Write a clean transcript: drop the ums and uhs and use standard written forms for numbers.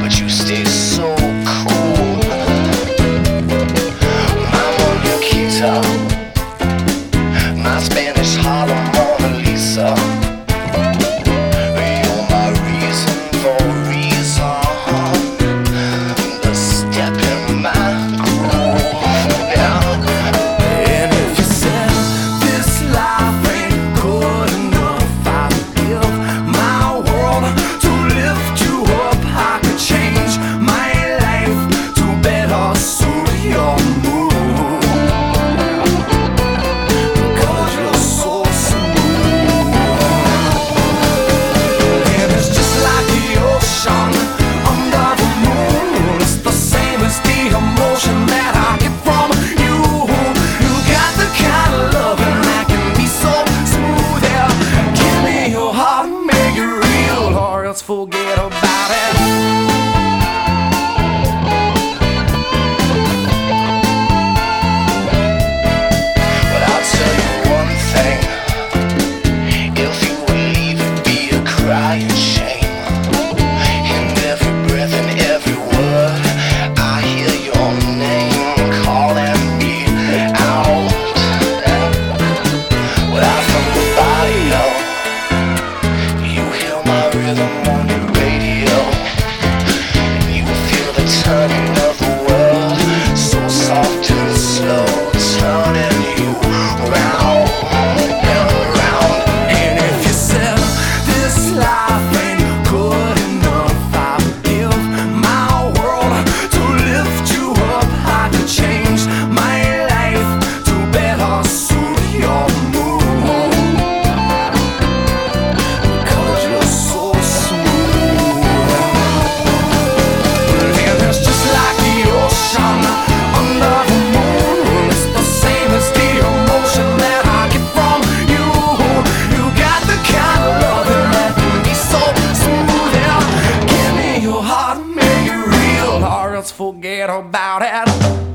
but you stay so cool. My Monica, my Spanish Harlem Mona Lisa. You're my reason for reason, the step in my groove. And if you said this life ain't good enough, I'd give my world to lift you up. I could change my life to better suit your mood, because you're so smooth. And it's just like the ocean under the moon. It's the same as the emotion that I get from you. You got the kind of loving that can be so smooth. Yeah, give me your heart, make it real, or else forget about it. But I'll tell you one thing: if you would leave, it'd be a crying shame. In every breath and every word, I hear your name calling me out. Without from the bio, you hear my rhythm on your radio. You feel the turning of the world, so soft and slow, turning you round and round. And if you said this life ain't good enough, I'd give my world to lift you up. I could change my life to better suit your mood, because you're so smooth. And it's just like the ocean under the moon. It's the same as the emotion that I get from you. You got the kind of loving that can be so smooth. Yeah, give me your heart, make it real, or else forget about it.